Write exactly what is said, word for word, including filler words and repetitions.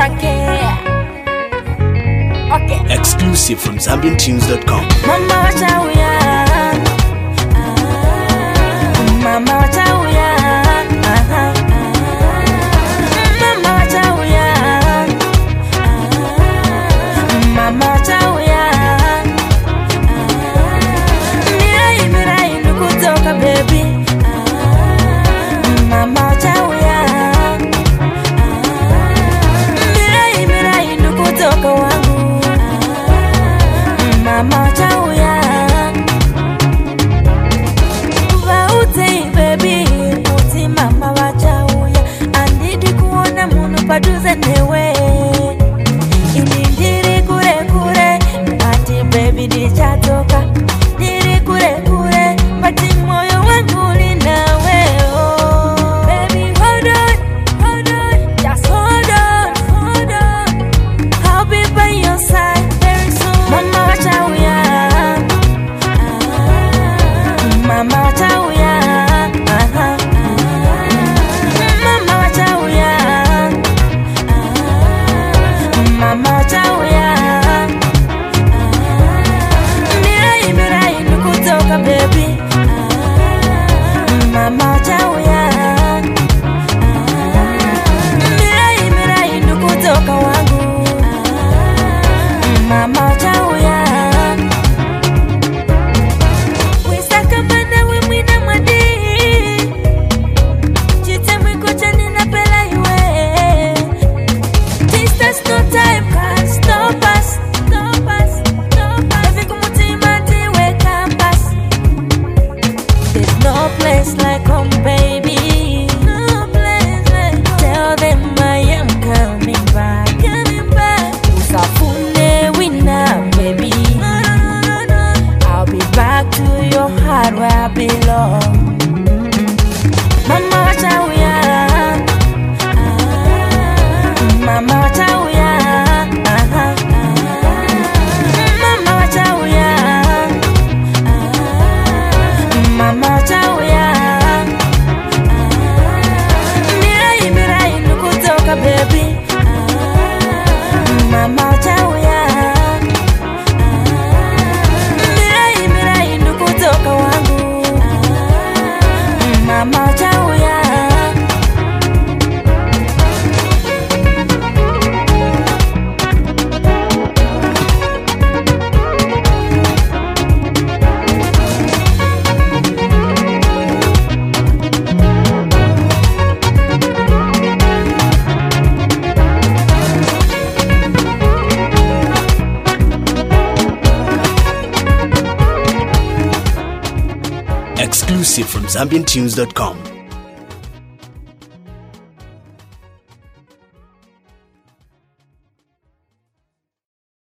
Rake. Okay. Exclusive from Zambian Tunes dot com. Mama wachauya, Mama wachauya, Mama wachauya, Mama wachauya. Mirai mirai nukutoka baby, Mama wachauya. Mirai mirai nukutoka wangu, Mama wachauya. Vaute baby, uti mama wachauya. Andidi kuona munu paduze newe. Inindiri kure kure, ati baby dichatoka. Diri kure kure, pati moyo wangu linawe. Oh baby hold on, hold on, just hold on, hold on. I'll be by your side very soon. Mama wachauya, Mama wachauya, Mama wachauya, Mama wachauya. Mirai mirai nukutoka baby, Mama wachauya. Mirai mirai nukutoka wangu, Mama wachauya. Wisaka mana we mwina mwadi, chite mwikocha nina pela iwe. Distance no time can stop us, stop us, stop us. Evi kumutima tiwe campus. There's no place like home baby, no place like home. Tell them I am coming back, coming back. Usafune wina baby, I'll be back to your heart where I belong. Mama wachauya, Mama wachauya, Mama wachauya, Mama wachauya. Mirai mirai nukutoka baby, Mama wachauya. Mirai mirai nukutoka wangu, Mama wachauya. Exclusive from Zambian Tunes dot com.